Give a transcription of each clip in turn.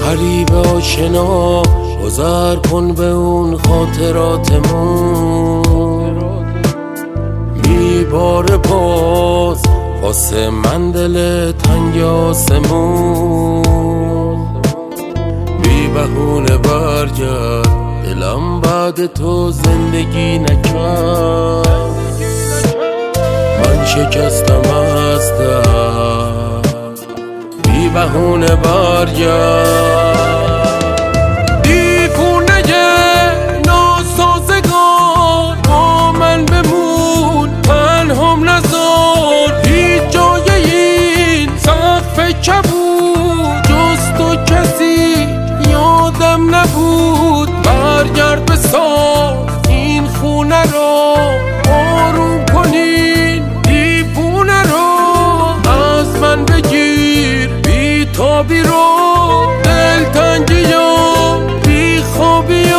غریب آشنا گذر کن به اون خاطراتمون، میباره باز واسه من دل تنگ آسمون. بی بهونه برگرد دلم بعد تو زندگی نکرد، من شکستم از دست. بی بهونه برگرد، دیوونه ناسازگار با من بمون، تنهام نذار هیچ جای این سقف کبود، جز تو کسی یادم نبود. برگرد بساز این خونه رو، آروم کنین دیوونه رو، از من بگیر بی تابی رو، دلتنگی و بی خوابی و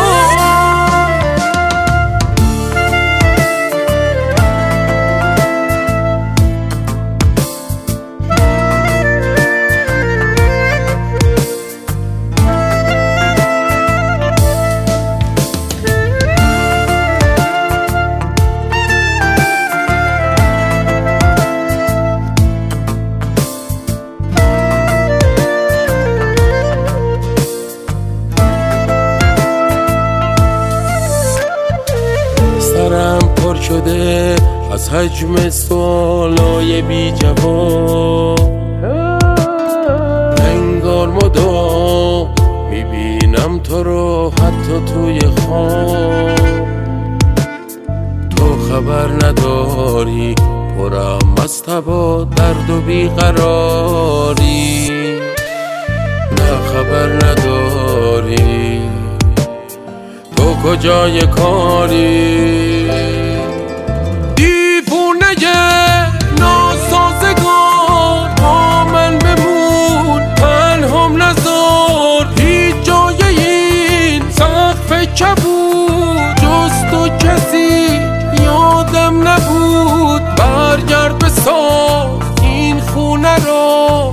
سرم پر شده از حجم سوالای بی جواب، انگار مدام میبینم تو رو حتی توی خواب. تو خبر نداری پرم از تبا درد و بیقراری، نه خبر نداری تو کجای کاری. دیوونه ناسازگار با من بمون، تنهام نذار هیچ جای این سقف کبود، جز تو کسی یادم نبود. برگرد بساز این خونه رو،